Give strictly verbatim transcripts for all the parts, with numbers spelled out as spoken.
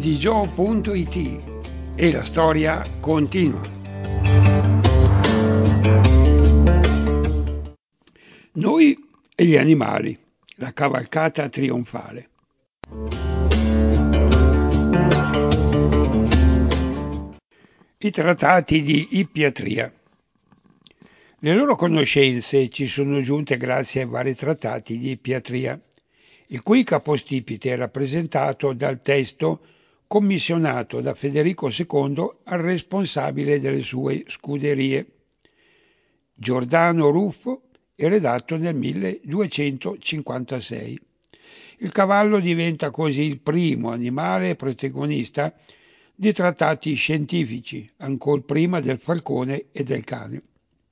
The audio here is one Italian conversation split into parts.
di Gio punto it e la storia continua. Noi e gli animali, la cavalcata trionfale. I trattati di ippiatria. Le loro conoscenze ci sono giunte grazie ai vari trattati di ippiatria, il cui capostipite è rappresentato dal testo commissionato da Federico secondo al responsabile delle sue scuderie, Giordano Ruffo, e redatto nel milleduecentocinquantasei. Il cavallo diventa così il primo animale protagonista di trattati scientifici, ancor prima del falcone e del cane.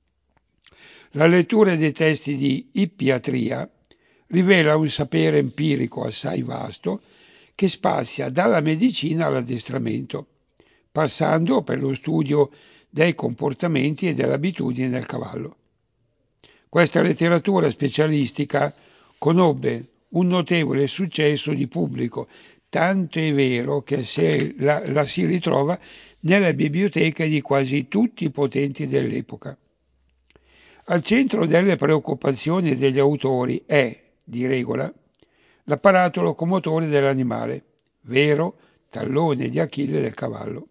La lettura dei testi di ippiatria rivela un sapere empirico assai vasto che spazia dalla medicina all'addestramento, passando per lo studio dei comportamenti e delle abitudini del cavallo. Questa letteratura specialistica conobbe un notevole successo di pubblico, tanto è vero che se la, la si ritrova nelle biblioteche di quasi tutti i potenti dell'epoca. Al centro delle preoccupazioni degli autori è, di regola, l'apparato locomotore dell'animale, vero tallone di Achille del cavallo.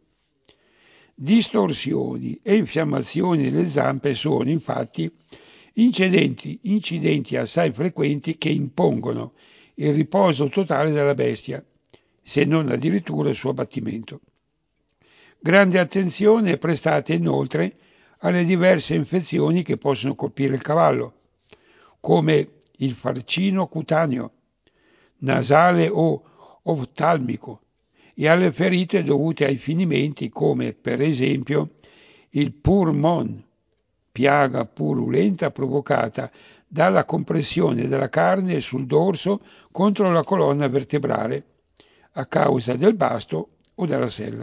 Distorsioni e infiammazioni delle zampe sono, infatti, incidenti, incidenti assai frequenti che impongono il riposo totale della bestia, se non addirittura il suo abbattimento. Grande attenzione è prestata inoltre alle diverse infezioni che possono colpire il cavallo, come il farcino cutaneo, nasale o oftalmico, e alle ferite dovute ai finimenti come per esempio il purmon, piaga purulenta provocata dalla compressione della carne sul dorso contro la colonna vertebrale a causa del basto o della sella.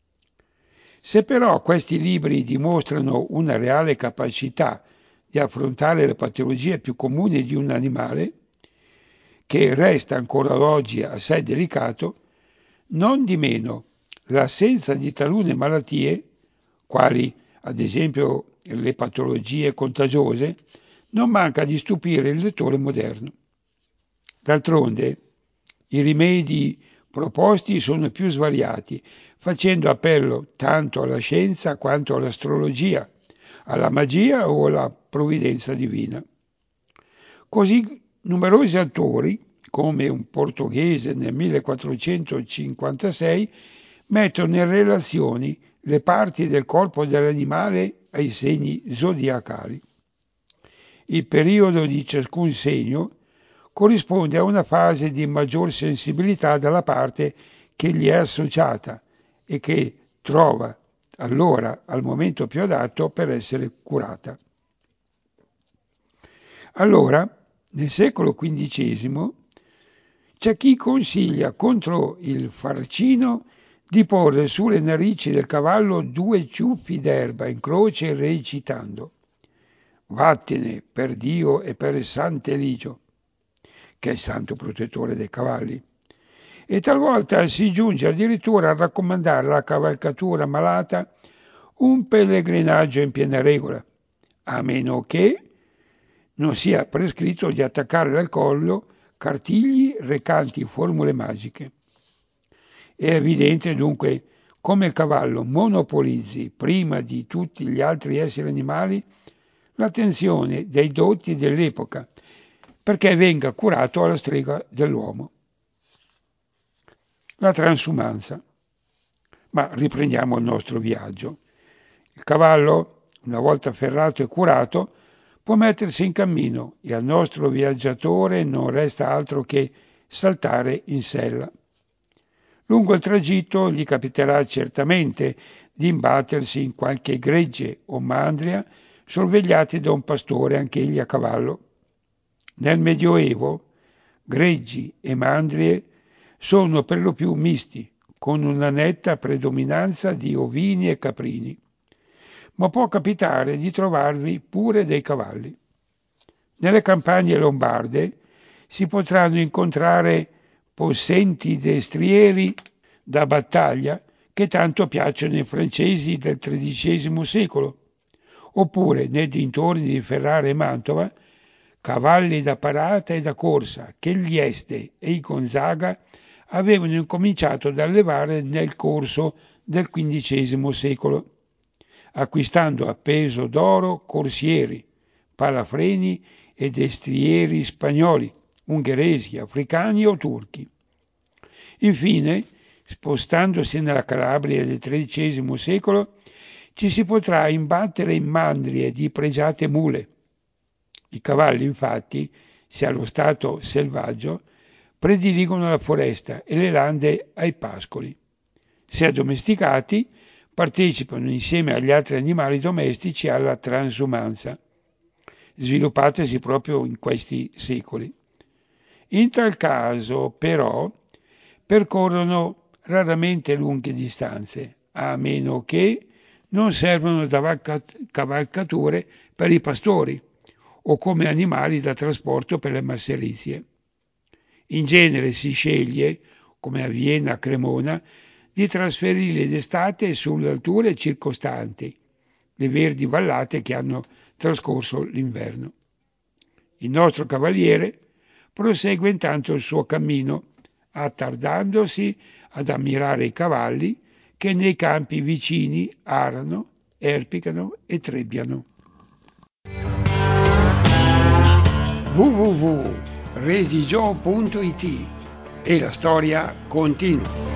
Se però questi libri dimostrano una reale capacità di affrontare le patologie più comuni di un animale, che resta ancora oggi assai delicato, non di meno l'assenza di talune malattie, quali ad esempio le patologie contagiose, non manca di stupire il lettore moderno. D'altronde, i rimedi proposti sono più svariati, facendo appello tanto alla scienza quanto all'astrologia, alla magia o alla provvidenza divina. Così numerosi autori, come un portoghese nel millequattrocentocinquantasei, mettono in relazione le parti del corpo dell'animale ai segni zodiacali. Il periodo di ciascun segno corrisponde a una fase di maggior sensibilità dalla parte che gli è associata e che trova allora al momento più adatto per essere curata. Allora, nel secolo quindicesimo, c'è chi consiglia contro il farcino di porre sulle narici del cavallo due ciuffi d'erba in croce recitando «Vattene per Dio e per Sant'Eligio», che è il santo protettore dei cavalli. E talvolta si giunge addirittura a raccomandare alla cavalcatura malata un pellegrinaggio in piena regola, a meno che non sia prescritto di attaccare al collo cartigli recanti formule magiche. È evidente dunque come il cavallo monopolizzi, prima di tutti gli altri esseri animali, l'attenzione dei dotti dell'epoca, perché venga curato alla stregua dell'uomo. La transumanza. Ma riprendiamo il nostro viaggio. Il cavallo, una volta ferrato e curato, può mettersi in cammino e al nostro viaggiatore non resta altro che saltare in sella. Lungo il tragitto gli capiterà certamente di imbattersi in qualche gregge o mandria sorvegliati da un pastore anch'egli a cavallo. Nel Medioevo greggi e mandrie sono per lo più misti, con una netta predominanza di ovini e caprini, ma può capitare di trovarvi pure dei cavalli. Nelle campagne lombarde si potranno incontrare possenti destrieri da battaglia che tanto piacciono ai francesi del tredicesimo secolo, oppure nei dintorni di Ferrara e Mantova, cavalli da parata e da corsa che gli Este e i Gonzaga avevano incominciato ad allevare nel corso del quindicesimo secolo, acquistando a peso d'oro corsieri, palafreni e destrieri spagnoli, ungheresi, africani o turchi. Infine, spostandosi nella Calabria del tredicesimo secolo, ci si potrà imbattere in mandrie di pregiate mule. I cavalli, infatti, se allo stato selvaggio, prediligono la foresta e le lande ai pascoli. Se addomesticati, partecipano insieme agli altri animali domestici alla transumanza, sviluppatasi proprio in questi secoli. In tal caso, però, percorrono raramente lunghe distanze, a meno che non servono da cavalcature per i pastori o come animali da trasporto per le masserizie. In genere si sceglie, come avviene a Cremona, di trasferirli d'estate sulle alture circostanti, le verdi vallate che hanno trascorso l'inverno. Il nostro cavaliere prosegue intanto il suo cammino, attardandosi ad ammirare i cavalli che nei campi vicini arano, erpicano e trebbiano. w w w punto redigio punto it e la storia continua.